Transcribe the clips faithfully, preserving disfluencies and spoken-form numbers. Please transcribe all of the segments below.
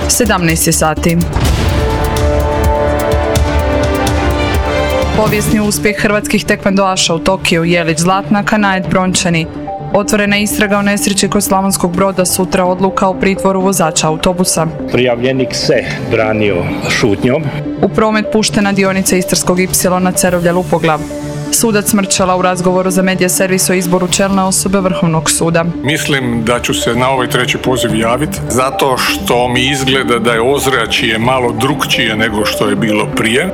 sedamnaest je sati. Povijesni uspjeh hrvatskih tekvandoaša u Tokiju, Jelić zlatna, Kanajet brončani. Otvorena istraga o nesreći kod Slavonskog Broda, sutra odluka o pritvoru vozača autobusa. Prijavljenik se branio šutnjom. U promet puštena dionica Istarskog ipsilona Cerovlja-Lupoglav. Sudac Mrčela u razgovoru za Medija servis o izboru čelne osobe Vrhovnog suda. Mislim da ću se na ovaj treći poziv javiti zato što mi izgleda da je ozračje malo drukčije nego što je bilo prije.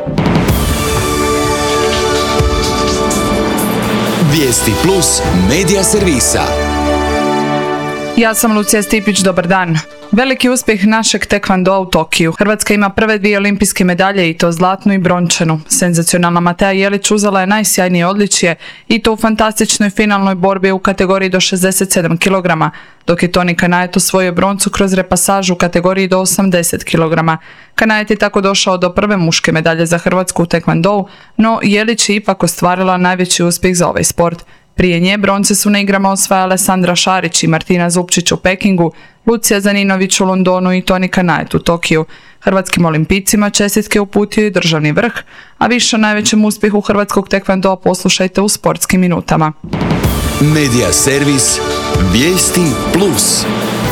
Vijesti plus Medija servisa. Ja sam Lucija Stipić, dobar dan. Veliki uspjeh našeg tekvandoa u Tokiju. Hrvatska ima prve dvije olimpijske medalje i to zlatnu i brončanu. Senzacionalna Matea Jelić uzela je najsjajnije odličje i to u fantastičnoj finalnoj borbi u kategoriji do šezdeset sedam kilograma, dok je Toni Kanajet osvojio broncu kroz repasažu u kategoriji do osamdeset kilograma. Kanajet je tako došao do prve muške medalje za Hrvatsku u tekvandou, no Jelić je ipak ostvarila najveći uspjeh za ovaj sport. Prije nje bronce su na igrama osvajale Sandra Šarić i Martina Zupčić u Pekingu, Lucija Zaninović u Londonu i Toni Kanajet u Tokiju. Hrvatskim olimpijcima čestitke uputio i državni vrh, a više o najvećem uspjehu hrvatskog tekvandoa poslušajte u sportskim minutama. Medija servis. Vijesti plus.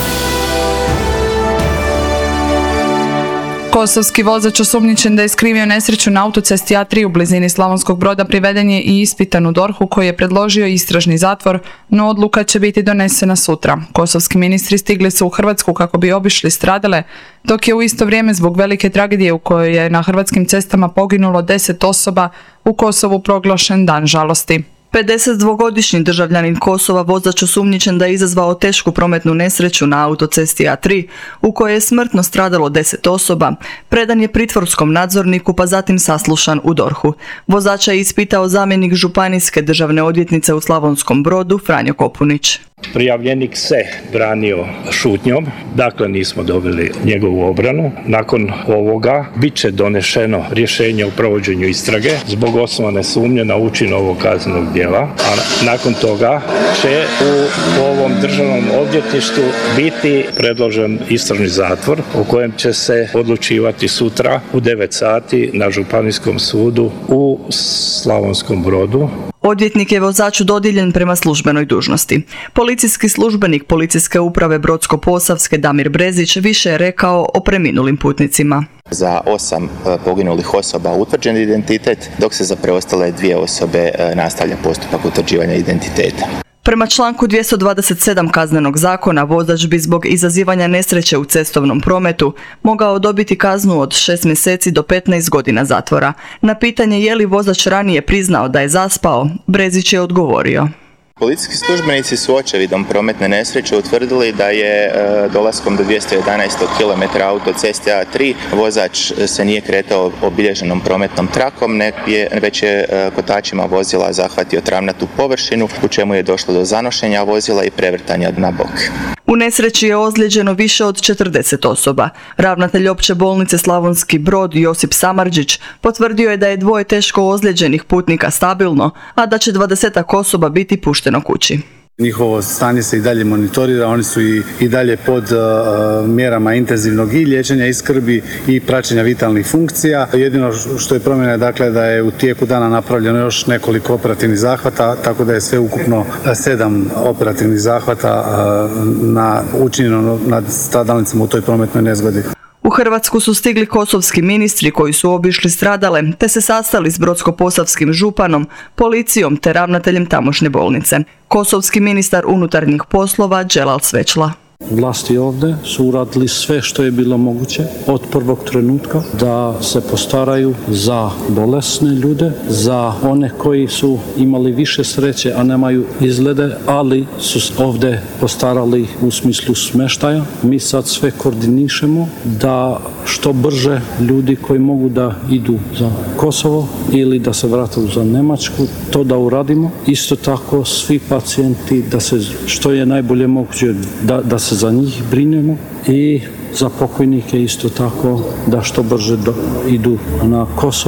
Kosovski vozač osumnjičen da je skrivio nesreću na autocesti A tri u blizini Slavonskog Broda priveden je i ispitan u dorhu koji je predložio istražni zatvor, no odluka će biti donesena sutra. Kosovski ministri stigli su u Hrvatsku kako bi obišli stradale, dok je u isto vrijeme zbog velike tragedije u kojoj je na hrvatskim cestama poginulo deset osoba u Kosovu proglašen dan žalosti. pedesetdvogodišnji državljanin Kosova, vozač osumnjičen da je izazvao tešku prometnu nesreću na autocesti A tri, u kojoj je smrtno stradalo deset osoba, predan je pritvorskom nadzorniku pa zatim saslušan u dorhu. Vozača je ispitao zamjenik županijske državne odvjetnice u Slavonskom Brodu, Franjo Kopunić. Prijavljenik se branio šutnjom, dakle nismo dobili njegovu obranu. Nakon ovoga bit će donešeno rješenje o provođenju istrage zbog osnovane sumnje na učin ovog kaznenog djela, a nakon toga će u ovom državnom odvjetništvu biti predložen istražni zatvor u kojem će se odlučivati sutra u devet sati na Županijskom sudu u Slavonskom Brodu. Odvjetnik je vozaču dodijeljen prema službenoj dužnosti. Policijski službenik Policijske uprave Brodsko-posavske Damir Brezić više je rekao o preminulim putnicima. Za osam poginulih osoba utvrđen identitet, dok se za preostale dvije osobe nastavlja postupak utvrđivanja identiteta. Prema članku dvjesto dvadeset sedam Kaznenog zakona, vozač bi zbog izazivanja nesreće u cestovnom prometu mogao dobiti kaznu od šest mjeseci do petnaest godina zatvora. Na pitanje je li vozač ranije priznao da je zaspao, Brezić je odgovorio. Policijski službenici su očevidom prometne nesreće utvrdili da je e, dolaskom do dvjesto jedanaest kilometra autoceste A tri vozač se nije kretao obilježenom prometnom trakom, nek je, već je e, kotačima vozila zahvatio travnatu površinu, u čemu je došlo do zanošenja vozila i prevrtanja na bok. U nesreći je ozlijeđeno više od četrdeset osoba. Ravnatelj opće bolnice Slavonski Brod Josip Samardžić potvrdio je da je dvoje teško ozlijeđenih putnika stabilno, a da će dvadesetak osoba biti pušteno kući. Njihovo stanje se i dalje monitorira, oni su i, i dalje pod uh, mjerama intenzivnog i liječenja i skrbi i praćenja vitalnih funkcija. Jedino što je promjena, dakle, da je u tijeku dana napravljeno još nekoliko operativnih zahvata, tako da je sve ukupno sedam operativnih zahvata uh, na, učinjeno nad stradalnicima u toj prometnoj nezgodi. U Hrvatsku su stigli kosovski ministri koji su obišli stradale, te se sastali s brodsko-posavskim županom, policijom te ravnateljem tamošnje bolnice. Kosovski ministar unutarnjih poslova Dželal Svećla. Vlasti ovdje su uradili sve što je bilo moguće od prvog trenutka da se postaraju za bolesne ljude, za one koji su imali više sreće, a nemaju izglede, ali su ovdje postarali u smislu smještaja. Mi sad sve koordinišemo da što brže ljudi koji mogu da idu za Kosovo ili da se vrate za Njemačku, to da uradimo. Isto tako svi pacijenti da se što je najbolje moguće da, da se za njih brinemo i za pokojnike isto tako da što brže do, idu na Kosovo.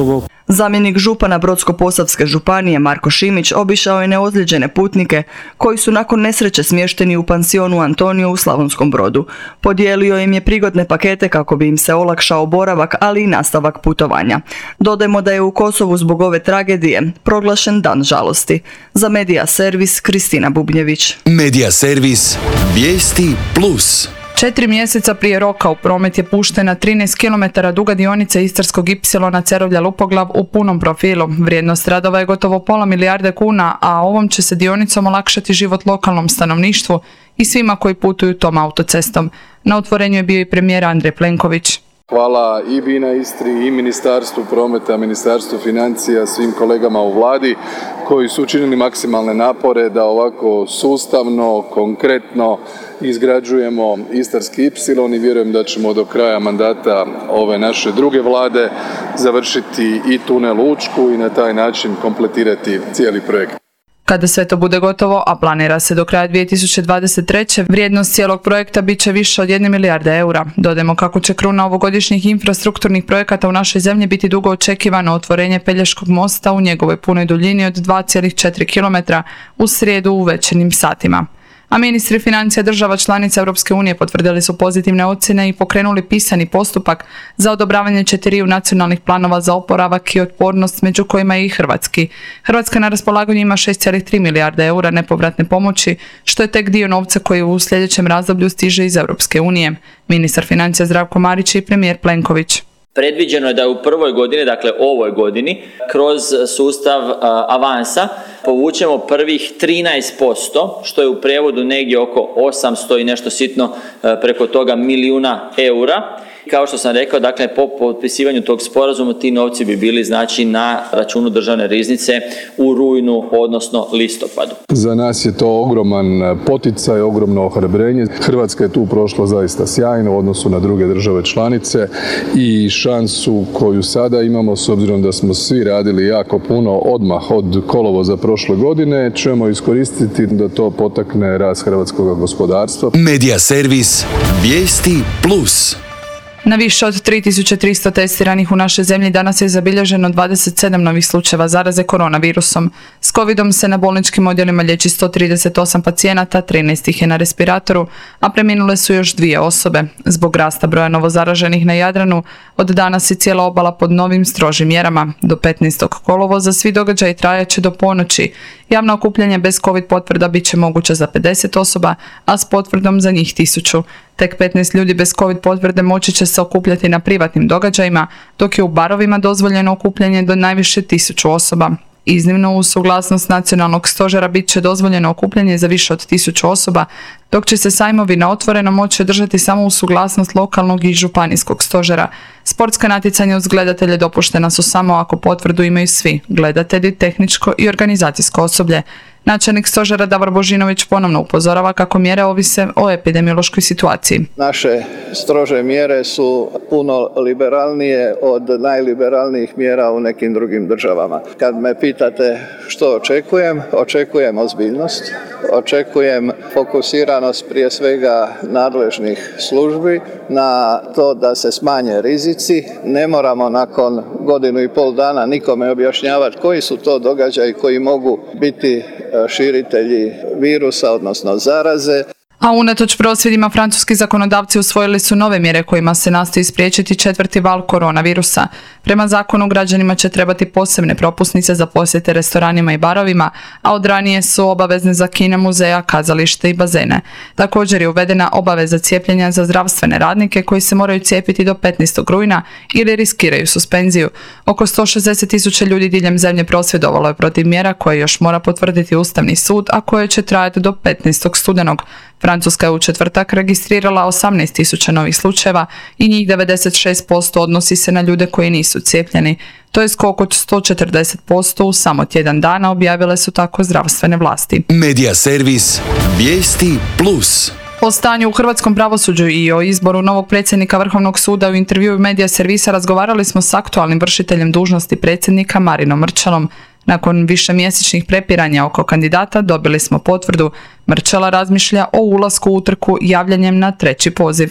Zamjenik župana Brodsko-posavske županije Marko Šimić obišao je neozlijeđene putnike koji su nakon nesreće smješteni u pansionu Antonio u Slavonskom Brodu. Podijelio im je prigodne pakete kako bi im se olakšao boravak, ali i nastavak putovanja. Dodajmo da je u Kosovu zbog ove tragedije proglašen dan žalosti. Za Medija Servis Kristina Bubnjević. Medija Servis Vijesti Plus. Četiri mjeseca prije roka u promet je puštena trinaest kilometara duga dionica Istarskog ipsilona Cerovlja-Lupoglav u punom profilu. Vrijednost radova je gotovo pola milijarde kuna, a ovom će se dionicom olakšati život lokalnom stanovništvu i svima koji putuju tom autocestom. Na otvorenju je bio i premijer Andrej Plenković. Hvala i BINA Istri i Ministarstvu prometa, Ministarstvu financija, svim kolegama u vladi koji su učinili maksimalne napore da ovako sustavno, konkretno izgrađujemo Istarski ipsilon i vjerujem da ćemo do kraja mandata ove naše druge vlade završiti i tunel Učku i na taj način kompletirati cijeli projekt. Kada sve to bude gotovo, a planira se do kraja dvije tisuće dvadeset treće. vrijednost cijelog projekta bit će više od jedne milijarde eura. Dodajmo kako će kruna ovogodišnjih infrastrukturnih projekata u našoj zemlji biti dugo očekivano otvorenje Pelješkog mosta u njegovoj punoj duljini od dva zarez četiri kilometra u srijedu u večernjim satima. A ministri financija država članica Europske unije potvrdili su pozitivne ocjene i pokrenuli pisani postupak za odobravanje četiriju nacionalnih planova za oporavak i otpornost, među kojima je i hrvatski. Hrvatska na raspolaganju ima šest zarez tri milijarde eura nepovratne pomoći, što je tek dio novca koji u sljedećem razdoblju stiže iz Europske unije. Ministar financija Zdravko Marić i premijer Plenković. Predviđeno je da u prvoj godini, dakle ovoj godini, kroz sustav uh, avansa povučemo prvih trinaest posto, što je u prijevodu negdje oko osamsto i nešto sitno uh, preko toga milijuna eura. Kao što sam rekao, dakle po potpisivanju tog sporazuma ti novci bi bili znači na računu državne riznice u rujnu, odnosno listopadu. Za nas je to ogroman poticaj, ogromno ohrabrenje. Hrvatska je tu prošla zaista sjajno u odnosu na druge države članice i šansu koju sada imamo, s obzirom da smo svi radili jako puno odmah od kolovoza prošle godine, ćemo iskoristiti da to potakne rast hrvatskog gospodarstva. Medija Servis Vijesti Plus. Na više od tri tisuće tristo testiranih u našoj zemlji danas je zabilježeno dvadeset sedam novih slučajeva zaraze koronavirusom. S covidom se na bolničkim odjelima liječi sto trideset osam pacijenata, trinaest ih je na respiratoru, a preminule su još dvije osobe. Zbog rasta broja novozaraženih na Jadranu, od danas je cijela obala pod novim strožim mjerama. Do petnaestog kolovoza svi događaji trajaće do ponoći. Javno okupljanje bez covid potvrda bit će moguće za pedeset osoba, a s potvrdom za njih tisuću. Tek petnaest ljudi bez covid potvrde moći će se okupljati na privatnim događajima, dok je u barovima dozvoljeno okupljanje do najviše tisuću osoba. Iznimno, uz suglasnost nacionalnog stožera bit će dozvoljeno okupljanje za više od tisuću osoba, dok će se sajmovi na otvoreno moći održati samo uz suglasnost lokalnog i županijskog stožera. Sportska natjecanja uz gledatelje dopuštena su samo ako potvrdu imaju svi, gledatelji, tehničko i organizacijsko osoblje. Načelnik stožera Davor Božinović ponovno upozorava kako mjere ovise o epidemiološkoj situaciji. Naše strože mjere su puno liberalnije od najliberalnijih mjera u nekim drugim državama. Kad me pitate što očekujem, očekujem ozbiljnost, očekujem fokusiranost prije svega nadležnih službi na to da se smanje rizici. Ne moramo nakon godinu i pol dana nikome objašnjavati koji su to događaji koji mogu biti širitelji virusa, odnosno zaraze. A unatoč prosvjedima francuski zakonodavci usvojili su nove mjere kojima se nastoji spriječiti četvrti val koronavirusa. Prema zakonu građanima će trebati posebne propusnice za posjete restoranima i barovima, a od ranije su obavezne za kine, muzeja, kazalište i bazene. Također je uvedena obaveza cijepljenja za zdravstvene radnike koji se moraju cijepiti do petnaestog rujna ili riskiraju suspenziju. Oko sto šezdeset tisuća ljudi diljem zemlje prosvjedovalo je protiv mjera koje još mora potvrditi Ustavni sud, a koje će trajati do petnaestog studenog. Francuska je u četvrtak registrirala osamnaest tisuća novih slučajeva i njih devedeset šest posto odnosi se na ljude koji nisu cijepljeni. To je skok od sto četrdeset posto u samo tjedan dana, objavile su tako zdravstvene vlasti. Medija Servis Vijesti Plus. O stanju u hrvatskom pravosuđu i o izboru novog predsjednika Vrhovnog suda u intervjuu Medija Servisa razgovarali smo s aktualnim vršiteljem dužnosti predsjednika Marinom Mrčelom. Nakon višemjesečnih prepiranja oko kandidata dobili smo potvrdu. Mrčela razmišlja o ulasku u utrku javljanjem na treći poziv.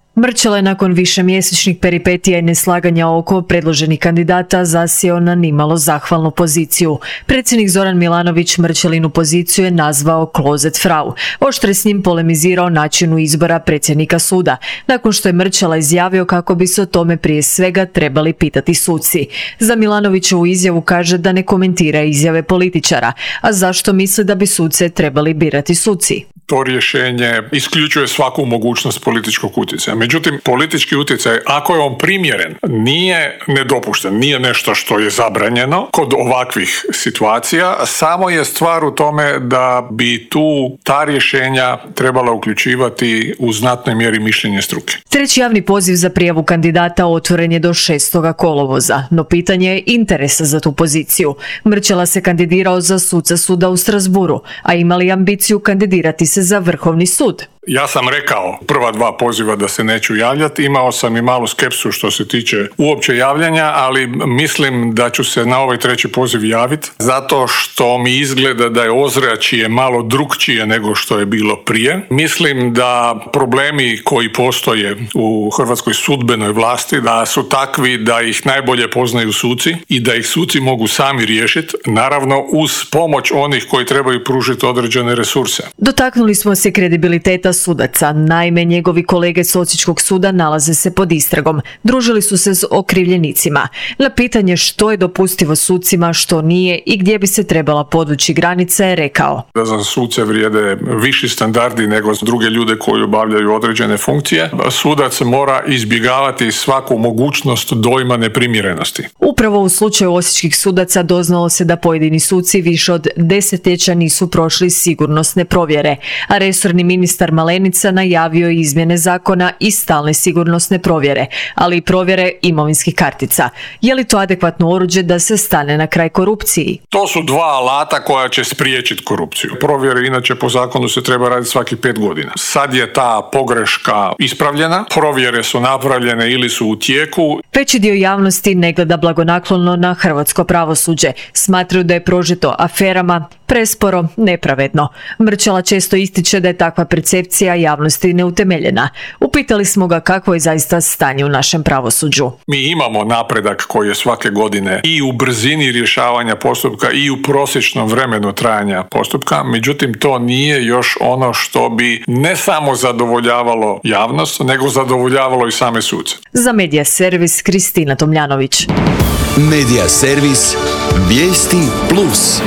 Mrčela je nakon višemjesečnih peripetija i neslaganja oko predloženih kandidata zasjeo na nimalo zahvalnu poziciju. Predsjednik Zoran Milanović Mrčelinu poziciju je nazvao klozet frau. Oštre s njim polemizirao načinu izbora predsjednika suda, nakon što je Mrčela izjavio kako bi se o tome prije svega trebali pitati suci. Za Milanovićevu izjavu kaže da ne komentira izjave političara, a zašto misli da bi suce trebali birati suci? To rješenje isključuje svaku mogućnost političkog utjecaja. Međutim, politički utjecaj, ako je on primjeren, nije nedopušten, nije nešto što je zabranjeno kod ovakvih situacija, samo je stvar u tome da bi tu ta rješenja trebala uključivati u znatnoj mjeri mišljenje struke. Treći javni poziv za prijavu kandidata otvoren je do šestoga kolovoza, no pitanje je interesa za tu poziciju. Mrčela se kandidirao za suca suda u Strasburu, a ima li ambiciju kandidirati se za Vrhovni sud? Ja sam rekao prva dva poziva da se neću javljati, imao sam i malu skepsu što se tiče uopće javljanja, ali mislim da ću se na ovaj treći poziv javiti, zato što mi izgleda da je ozračje malo drukčije nego što je bilo prije. Mislim da problemi koji postoje u hrvatskoj sudbenoj vlasti, da su takvi da ih najbolje poznaju suci i da ih suci mogu sami riješiti, naravno uz pomoć onih koji trebaju pružiti određene resurse. Dotaknuli smo se kredibiliteta sudaca. Naime, njegovi kolege s Osječkog suda nalaze se pod istragom. Družili su se s okrivljenicima. Na pitanje što je dopustivo sucima, što nije i gdje bi se trebala podvući granica je rekao: Da za suce vrijede viši standardi nego za druge ljude koji obavljaju određene funkcije. Sudac mora izbjegavati svaku mogućnost dojma neprimjerenosti. Upravo u slučaju osječkih sudaca doznalo se da pojedini suci više od desetljeća nisu prošli sigurnosne provjere, a resorni ministar Malenica najavio je izmjene zakona i stalne sigurnosne provjere, ali i provjere imovinskih kartica. Je li to adekvatno oruđe da se stane na kraj korupciji? To su dva alata koja će spriječiti korupciju. Provjere inače po zakonu se treba raditi svaki pet godina. Sad je ta pogreška ispravljena, provjere su napravljene ili su u tijeku. Veći dio javnosti ne gleda blagonaklono na hrvatsko pravosuđe. Smatraju da je prožeto aferama, presporo, nepravedno. Mrčela često ističe da je takva percepcija javnosti neutemeljena. Upitali smo ga kakvo je zaista stanje u našem pravosuđu. Mi imamo napredak koji je svake godine i u brzini rješavanja postupka i u prosječnom vremenu trajanja postupka, međutim to nije još ono što bi ne samo zadovoljavalo javnost, nego zadovoljavalo i same suce. Za Medija servis Kristina Tomljanović. Medija servis Vijesti Plus.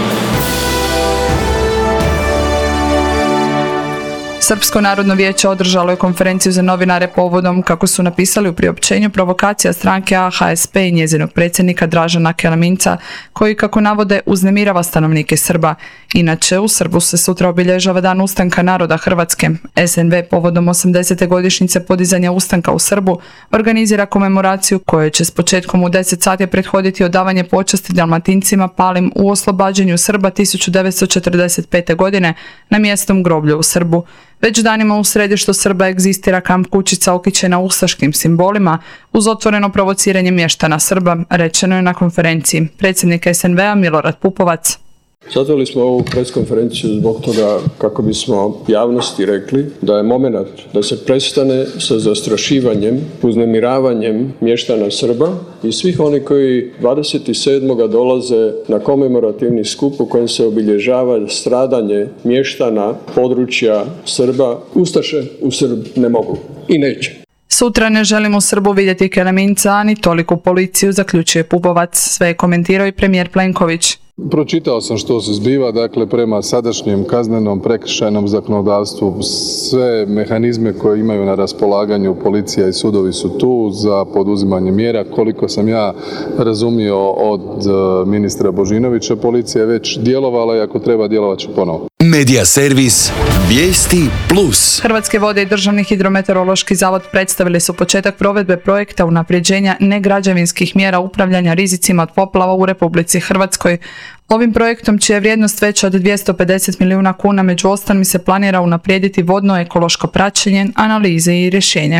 Srpsko narodno vijeće održalo je konferenciju za novinare povodom, kako su napisali u priopćenju, provokacija stranke A H S P i njezinog predsjednika Dražana Keleminca, koji, kako navode, uznemirava stanovnike Srba. Inače, u Srbu se sutra obilježava Dan ustanka naroda Hrvatske. S N V povodom osamdesete godišnjice podizanja ustanka u Srbu organizira komemoraciju kojoj će s početkom u deset sati prethoditi odavanje počasti Dalmatincima palim u oslobađanju Srba tisuću devetsto četrdeset pete. godine na mjestom groblju u Srbu. Već danima u središtu Srba egzistira kamp kućica okićena ustaškim simbolima uz otvoreno provociranje mještana Srba, rečeno je na konferenciji. Predsjednik S N V-a Milorad Pupovac. Sazvali smo ovu preskonferenciju zbog toga kako bismo javnosti rekli da je moment da se prestane sa zastrašivanjem, uznemiravanjem mještana Srba i svih oni koji dvadeset sedmog dolaze na komemorativni skup u kojem se obilježava stradanje mještana područja Srba. Ustaše u Srb ne mogu i neće. Sutra ne želimo u Srbu vidjeti Keleminca, ni toliku policiju, zaključuje Pupovac. Sve je komentirao i premijer Plenković. Pročitao sam što se zbiva, dakle prema sadašnjem kaznenom prekršajnom zakonodavstvu sve mehanizme koje imaju na raspolaganju policija i sudovi su tu za poduzimanje mjera. Koliko sam ja razumio od ministra Božinovića, policija je već djelovala i ako treba djelovat će ponovo. Medija servis Vijesti Plus. Hrvatske vode i Državni hidrometeorološki zavod predstavili su početak provedbe projekta unapređenja negrađevinskih mjera upravljanja rizicima od poplava u Republici Hrvatskoj. Ovim projektom, čija je vrijednost veća od dvjesto pedeset milijuna kuna, među ostalim se planira unaprijediti vodno ekološko praćenje, analize i rješenje.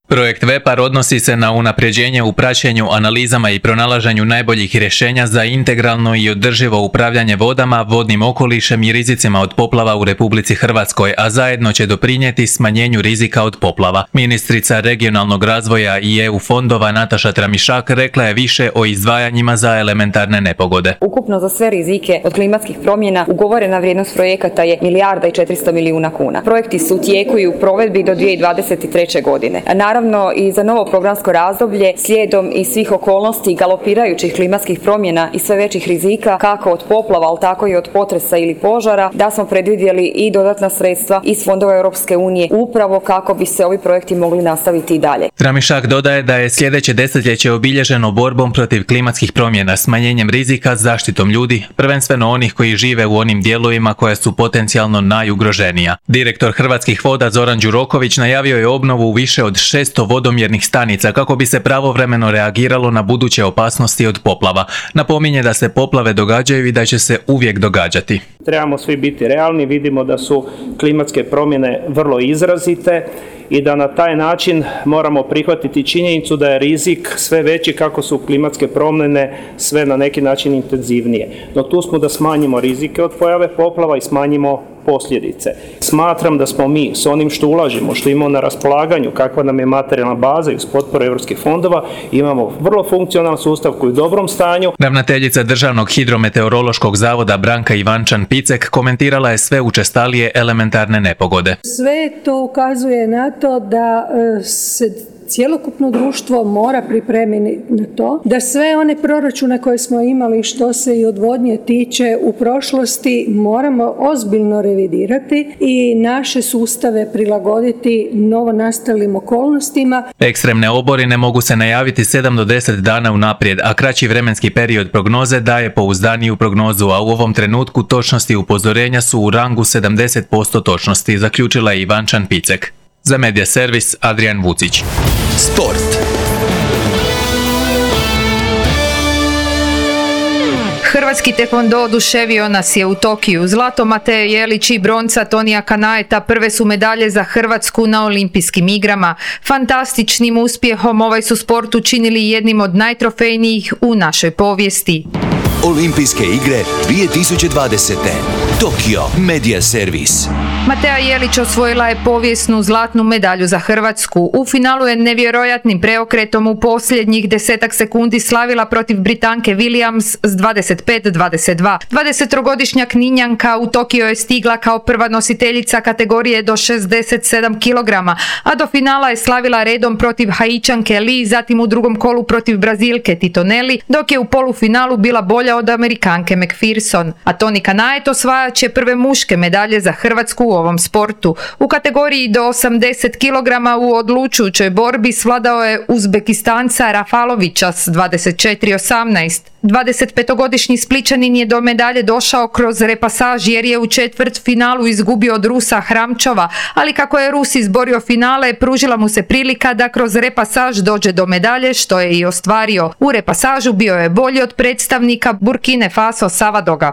Projekt Vepar odnosi se na unapređenje u praćenju, analizama i pronalaženju najboljih rješenja za integralno i održivo upravljanje vodama, vodnim okolišem i rizicima od poplava u Republici Hrvatskoj, a zajedno će doprinijeti smanjenju rizika od poplava. Ministrica regionalnog razvoja i E U fondova Nataša Tramišak rekla je više o izdvajanjima za elementarne nepogode. Ukupno za sve rizike od klimatskih promjena ugovorena vrijednost projekata je milijarda i četiristo milijuna kuna. Projekti su u tijeku i u provedbi do dvije tisuće dvadeset treće. godine. Naravno, i za novo programsko razdoblje, slijedom i svih okolnosti galopirajućih klimatskih promjena i sve većih rizika, kako od poplava, ali tako i od potresa ili požara, da smo predvidjeli i dodatna sredstva iz fondova Europske unije upravo kako bi se ovi projekti mogli nastaviti i dalje. Tramišak dodaje da je sljedeće desetljeće obilježeno borbom protiv klimatskih promjena, smanjenjem rizika, zaštitom ljudi, prvenstveno onih koji žive u onim dijelovima koja su potencijalno najugroženija. Direktor Hrvatskih voda Zoran Đuroković najavio je obnovu više od šesto vodomjernih stanica kako bi se pravovremeno reagiralo na buduće opasnosti od poplava. Napominje da se poplave događaju i da će se uvijek događati. Trebamo svi biti realni, vidimo da su klimatske promjene vrlo izrazite i da na taj način moramo prihvatiti činjenicu da je rizik sve veći kako su klimatske promjene sve na neki način intenzivnije. No tu smo da smanjimo rizike od pojave poplava i smanjimo posljedice. Smatram da smo mi s onim što ulažemo, što imamo na raspolaganju, kakva nam je materijalna baza iz potpore europskih fondova, imamo vrlo funkcionalan sustav koji je u dobrom stanju. Ravnateljica Državnog hidrometeorološkog zavoda Branka Ivančan-Picek komentirala je sve učestalije elementarne nepogode. Sve to ukazuje na to da se cjelokupno društvo mora pripremiti na to, da sve one proračune koje smo imali što se i odvodnje tiče u prošlosti moramo ozbiljno revidirati i naše sustave prilagoditi novonastalim okolnostima. Ekstremne oborine mogu se najaviti sedam do deset dana unaprijed, a kraći vremenski period prognoze daje pouzdaniju prognozu, a u ovom trenutku točnosti upozorenja su u rangu sedamdeset posto točnosti, zaključila je Ivančan Picek. Za Medija Servis, Adrian Vucić. Sport. Hrvatski tekvondo oduševio nas je u Tokiju. Zlato Mateje Jelić i bronca Tonija Kanaeta prve su medalje za Hrvatsku na olimpijskim igrama. Fantastičnim uspjehom ovaj su sport učinili jednim od najtrofejnijih u našoj povijesti. Olimpijske igre dvije tisuće dvadesete. Tokio Medija Servis. Mateja Jelić osvojila je povijesnu zlatnu medalju za Hrvatsku. U finalu je nevjerojatnim preokretom u posljednjih desetak sekundi slavila protiv Britanke Williams s dvadeset pet dvadeset dva. dvadesettrogodišnja Kninjanka u Tokio je stigla kao prva nositeljica kategorije do šezdeset sedam kilograma, a do finala je slavila redom protiv Haičanke Lee, zatim u drugom kolu protiv Brazilke Titonelli, dok je u polufinalu bila bolja od Amerikanke McPherson. A Toni Kanaet osvajač je prve muške medalje za Hrvatsku u ovom sportu. U kategoriji do osamdeset kilograma u odlučujućoj borbi svladao je Uzbekistanca Rafalovića s dvadeset četiri osamnaest. dvadesetpetogodišnji Splićanin je do medalje došao kroz repasaž jer je u četvrt finalu izgubio od Rusa Hramčova, ali kako je Rus izborio finale, pružila mu se prilika da kroz repasaž dođe do medalje, što je i ostvario. U repasažu bio je bolji od predstavnika Burkine Faso Savadoga.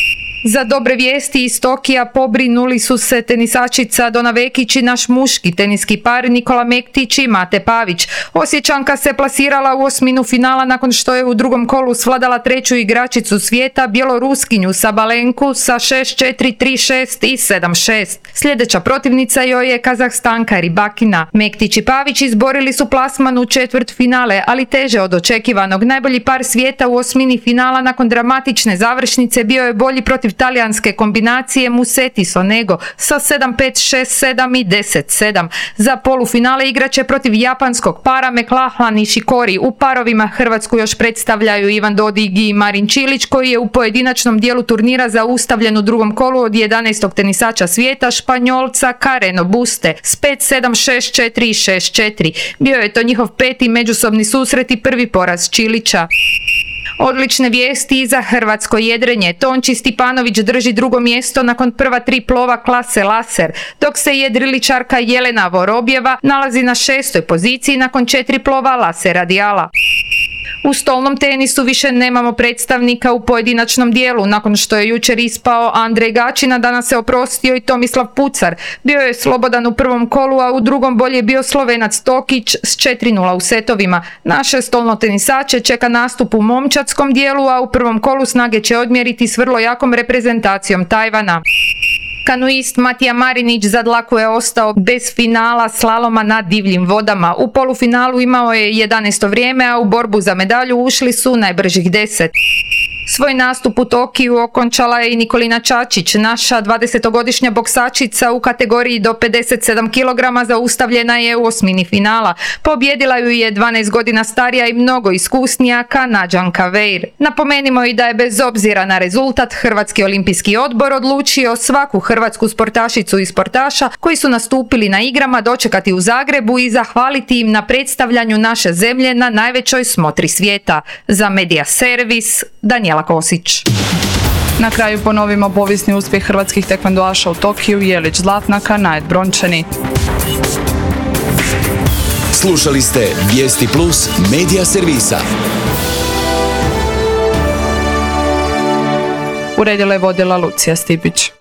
Za dobre vijesti iz Tokija pobrinuli su se tenisačica Dona Vekić i naš muški teniski par Nikola Mektić i Mate Pavić. Osječanka se plasirala u osminu finala nakon što je u drugom kolu svladala treću igračicu svijeta, Bjeloruskinju Sabalenku sa šest četiri, tri šest i sedam šest. Sljedeća protivnica joj je Kazahstanka Ribakina. Mektić i Pavić izborili su plasman u četvrt finale, ali teže od očekivanog. Najbolji par svijeta u osmini finala nakon dramatične završnice bio je bolji protiv talijanske kombinacije Musetti Sonego sa sedam pet, šest sedam i deset sedam. Za polufinale igraće protiv japanskog para McLachlan i Shikori. U parovima Hrvatsku još predstavljaju Ivan Dodig i Marin Čilić, koji je u pojedinačnom dijelu turnira zaustavljen u drugom kolu od jedanaestog tenisača svijeta, Španjolca Carreno Buste s pet sedam, šest četiri i šest četiri. Bio je to njihov peti međusobni susret i prvi poraz Čilića. Odlične vijesti i za hrvatsko jedrenje. Tonči Stipanović drži drugo mjesto nakon prva tri plova klase laser, dok se jedriličarka Jelena Vorobjeva nalazi na šestoj poziciji nakon četiri plova lase radijala. U stolnom tenisu više nemamo predstavnika u pojedinačnom dijelu. Nakon što je jučer ispao Andrej Gačina, danas se oprostio i Tomislav Pucar. Bio je slobodan u prvom kolu, a u drugom bolje je bio Slovenac Tokić s četiri nula u setovima. Naše stolno tenisače čeka nastup u momčadskom dijelu, a u prvom kolu snage će odmjeriti s vrlo jakom reprezentacijom Tajvana. Kanuist Matija Marinić za dlaku je ostao bez finala slaloma na divljim vodama. U polufinalu imao je jedanaesto vrijeme, a u borbu za medalju ušli su najbržih deset. Svoj nastup u Tokiju okončala je i Nikolina Čačić. Naša dvadesetogodišnja boksačica u kategoriji do pedeset sedam kilograma zaustavljena je u osmini finala. Pobjedila ju je dvanaest godina starija i mnogo iskusnija Kanađanka Veir. Napomenimo i da je bez obzira na rezultat Hrvatski olimpijski odbor odlučio svaku hrvatsku sportašicu i sportaša koji su nastupili na igrama dočekati u Zagrebu i zahvaliti im na predstavljanju naše zemlje na najvećoj smotri svijeta. Za Media Servis, Danijela Kosić. Na kraju ponovimo povijesni uspjeh hrvatskih tekvandoaša u Tokiju, Jelić zlatna, Kanajet brončani. Slušali ste Vijesti Plus Media Servisa. Uredila je vodila Lucija Stipić.